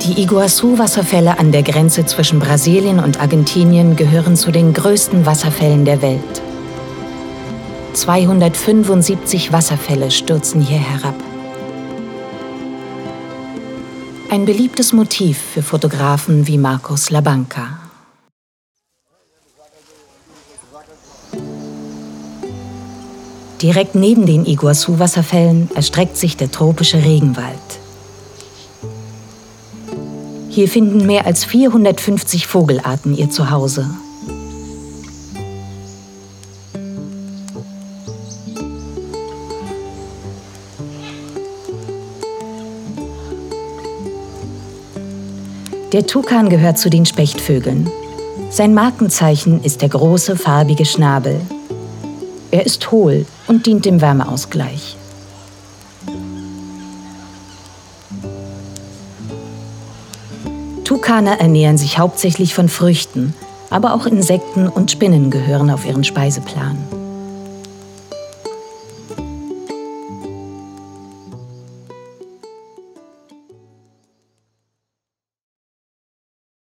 Die Iguazu-Wasserfälle an der Grenze zwischen Brasilien und Argentinien gehören zu den größten Wasserfällen der Welt. 275 Wasserfälle stürzen hier herab. Ein beliebtes Motiv für Fotografen wie Marcos Labanca. Direkt neben den Iguazu-Wasserfällen erstreckt sich der tropische Regenwald. Hier finden mehr als 450 Vogelarten ihr Zuhause. Der Tukan gehört zu den Spechtvögeln. Sein Markenzeichen ist der große, farbige Schnabel. Er ist hohl und dient dem Wärmeausgleich. Tukane ernähren sich hauptsächlich von Früchten, aber auch Insekten und Spinnen gehören auf ihren Speiseplan.